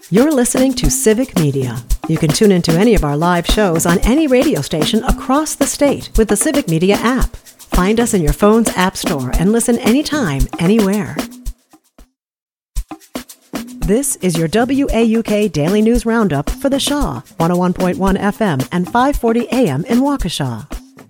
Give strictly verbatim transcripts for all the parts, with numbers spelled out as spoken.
You're listening to Civic Media. You can tune into any of our live shows on any radio station across the state with the Civic Media app. Find us in your phone's app store and listen anytime, anywhere. This is your W A U K Daily News Roundup for the Shaw, one oh one point one F M and five forty A M in Waukesha.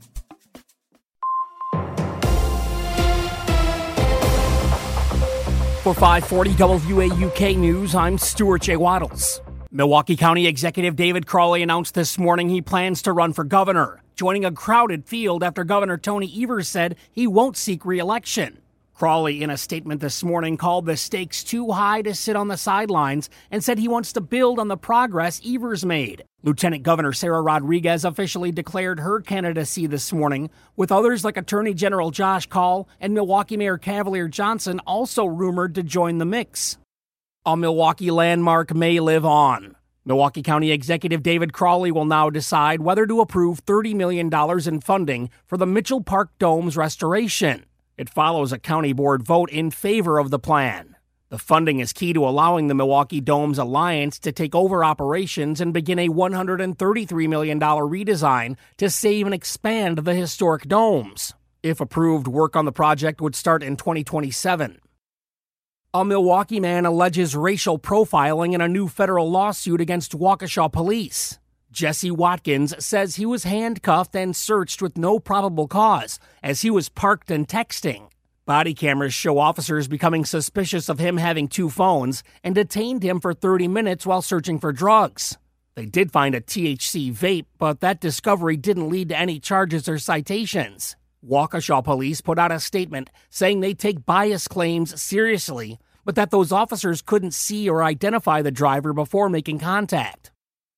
For five forty W A U K News, I'm Stuart J. Waddles. Milwaukee County Executive David Crowley announced this morning he plans to run for governor, joining a crowded field after Governor Tony Evers said he won't seek re-election. Crowley, in a statement this morning, called the stakes too high to sit on the sidelines and said he wants to build on the progress Evers made. Lieutenant Governor Sarah Rodriguez officially declared her candidacy this morning, with others like Attorney General Josh Kaul and Milwaukee Mayor Cavalier Johnson also rumored to join the mix. A Milwaukee landmark may live on. Milwaukee County Executive David Crowley will now decide whether to approve thirty million dollars in funding for the Mitchell Park Dome's restoration. It follows a county board vote in favor of the plan. The funding is key to allowing the Milwaukee Domes Alliance to take over operations and begin a one hundred thirty-three million dollars redesign to save and expand the historic domes. If approved, work on the project would start in twenty twenty-seven. A Milwaukee man alleges racial profiling in a new federal lawsuit against Waukesha police. Jesse Watkins says he was handcuffed and searched with no probable cause as he was parked and texting. Body cameras show officers becoming suspicious of him having two phones and detained him for thirty minutes while searching for drugs. They did find a T H C vape, but that discovery didn't lead to any charges or citations. Waukesha police put out a statement saying they take bias claims seriously, but that those officers couldn't see or identify the driver before making contact.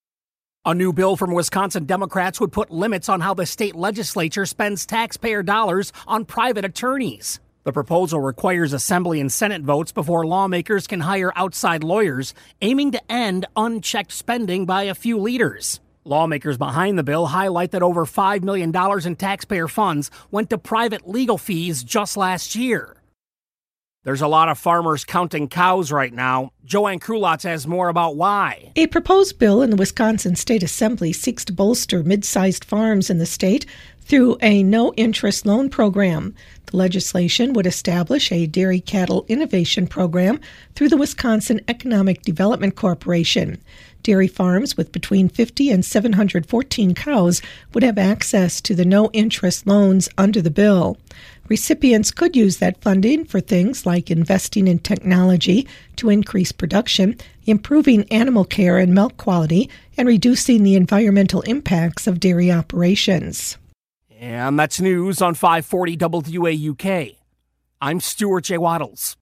A new bill from Wisconsin Democrats would put limits on how the state legislature spends taxpayer dollars on private attorneys. The proposal requires Assembly and Senate votes before lawmakers can hire outside lawyers, aiming to end unchecked spending by a few leaders. Lawmakers behind the bill highlight that over five million dollars in taxpayer funds went to private legal fees just last year. There's a lot of farmers counting cows right now. Joanne Krulotz has more about why. A proposed bill in the Wisconsin State Assembly seeks to bolster mid-sized farms in the state through a no-interest loan program. The legislation would establish a dairy cattle innovation program through the Wisconsin Economic Development Corporation. Dairy farms with between fifty and seven hundred fourteen cows would have access to the no-interest loans under the bill. Recipients could use that funding for things like investing in technology to increase production, improving animal care and milk quality, and reducing the environmental impacts of dairy operations. And that's news on five forty W A U K. I'm Stuart J. Waddles.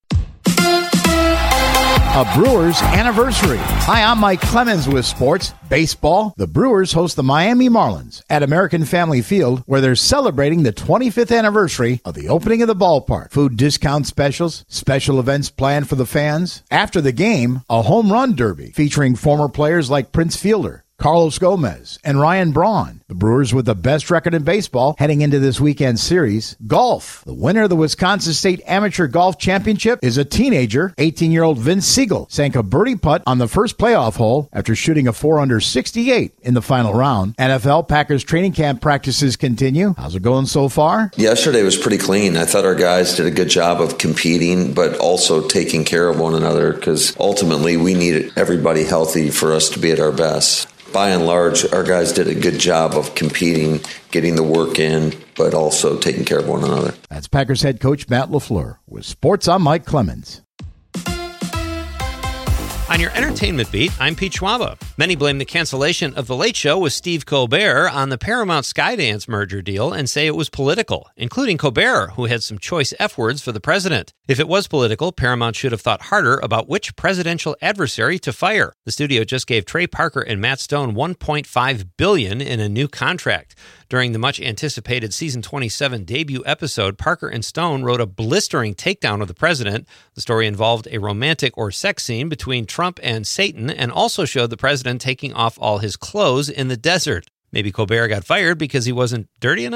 A Brewers anniversary. Hi, I'm Mike Clemens with sports. Baseball. The Brewers host the Miami Marlins at American Family Field, where they're celebrating the twenty-fifth anniversary of the opening of the ballpark. Food discount specials, special events planned for the fans. After the game, a home run derby featuring former players like Prince Fielder, Carlos Gomez, and Ryan Braun. The Brewers with the best record in baseball heading into this weekend's series. Golf. The winner of the Wisconsin State Amateur Golf Championship is a teenager. eighteen-year-old Vince Siegel sank a birdie putt on the first playoff hole after shooting a four under sixty-eight in the final round. N F L Packers training camp practices continue. How's it going so far? Yesterday was pretty clean. I thought our guys did a good job of competing, but also taking care of one another, because ultimately we need everybody healthy for us to be at our best. By and large, our guys did a good job of competing, getting the work in, but also taking care of one another. That's Packers head coach Matt LaFleur. With sports, I'm Mike Clemens. On your entertainment beat, I'm Pete Schwaba. Many blame the cancellation of The Late Show with Steve Colbert on the Paramount Skydance merger deal and say it was political, including Colbert, who had some choice F words for the president. If it was political, Paramount should have thought harder about which presidential adversary to fire. The studio just gave Trey Parker and Matt Stone one point five billion dollars in a new contract. During the much-anticipated season twenty-seven debut episode, Parker and Stone wrote a blistering takedown of the president. The story involved a romantic or sex scene between Trump and Satan and also showed the president taking off all his clothes in the desert. Maybe Colbert got fired because he wasn't dirty enough?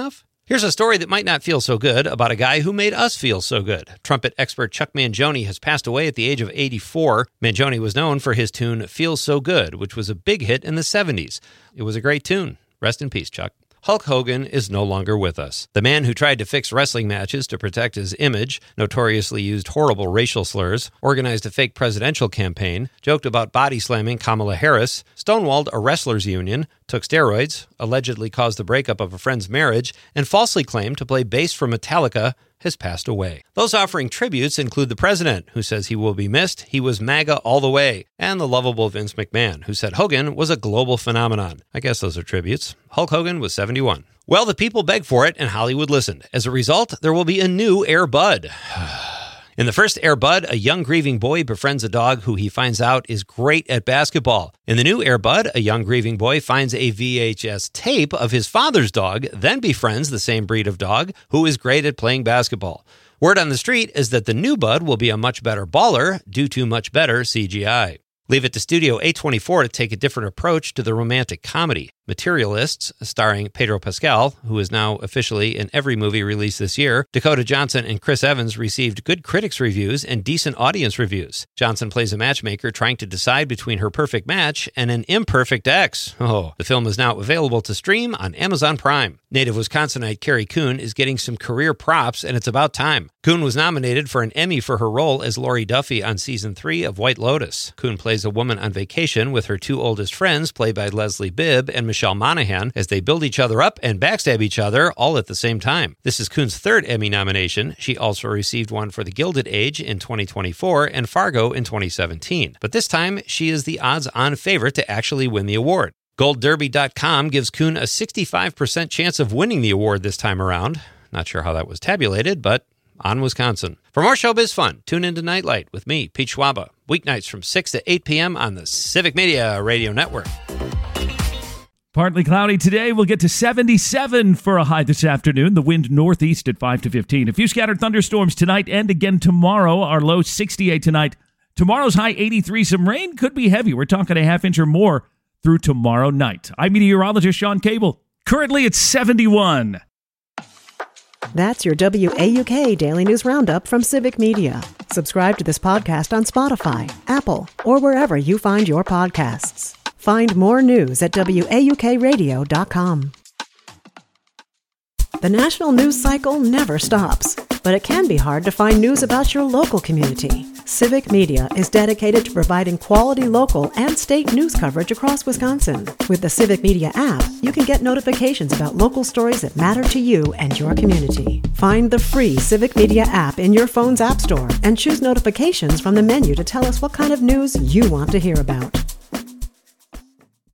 Here's a story that might not feel so good about a guy who made us feel so good. Trumpet expert Chuck Mangione has passed away at the age of eighty-four. Mangione was known for his tune Feels So Good, which was a big hit in the seventies. It was a great tune. Rest in peace, Chuck. Hulk Hogan is no longer with us. The man who tried to fix wrestling matches to protect his image, notoriously used horrible racial slurs, organized a fake presidential campaign, joked about body slamming Kamala Harris, stonewalled a wrestlers' union, took steroids, allegedly caused the breakup of a friend's marriage, and falsely claimed to play bass for Metallica, has passed away. Those offering tributes include the president, who says he will be missed, he was MAGA all the way, and the lovable Vince McMahon, who said Hogan was a global phenomenon. I guess those are tributes. Hulk Hogan was seventy-one. Well, the people begged for it, and Hollywood listened. As a result, there will be a new Air Bud. In the first Air Bud, a young grieving boy befriends a dog who he finds out is great at basketball. In the new Air Bud, a young grieving boy finds a V H S tape of his father's dog, then befriends the same breed of dog who is great at playing basketball. Word on the street is that the new Bud will be a much better baller due to much better C G I. Leave it to Studio A twenty-four to take a different approach to the romantic comedy. Materialists, starring Pedro Pascal, who is now officially in every movie released this year, Dakota Johnson and Chris Evans received good critics' reviews and decent audience reviews. Johnson plays a matchmaker trying to decide between her perfect match and an imperfect ex. Oh, the film is now available to stream on Amazon Prime. Native Wisconsinite Carrie Coon is getting some career props, and it's about time. Coon was nominated for an Emmy for her role as Lori Duffy on season three of White Lotus. Coon plays a woman on vacation with her two oldest friends, played by Leslie Bibb and Michelle Monaghan, as they build each other up and backstab each other all at the same time. This is Coon's third Emmy nomination. She also received one for The Gilded Age in twenty twenty-four and Fargo in twenty seventeen. But this time, she is the odds-on favorite to actually win the award. Gold Derby dot com gives Coon a sixty-five percent chance of winning the award this time around. Not sure how that was tabulated, but on Wisconsin. For more showbiz fun, tune into Nightlight with me, Pete Schwaba, weeknights from six to eight p.m. on the Civic Media Radio Network. Partly cloudy today. We'll get to seventy-seven for a high this afternoon. The wind northeast at five to fifteen. A few scattered thunderstorms tonight and again tomorrow. Our low sixty-eight tonight. Tomorrow's high eighty-three. Some rain could be heavy. We're talking a half inch or more through tomorrow night. I'm meteorologist Sean Cable. Currently it's seventy-one. That's your W A U K Daily News Roundup from Civic Media. Subscribe to this podcast on Spotify, Apple, or wherever you find your podcasts. Find more news at W A U K radio dot com. The national news cycle never stops, but it can be hard to find news about your local community. Civic Media is dedicated to providing quality local and state news coverage across Wisconsin. With the Civic Media app, you can get notifications about local stories that matter to you and your community. Find the free Civic Media app in your phone's app store and choose notifications from the menu to tell us what kind of news you want to hear about.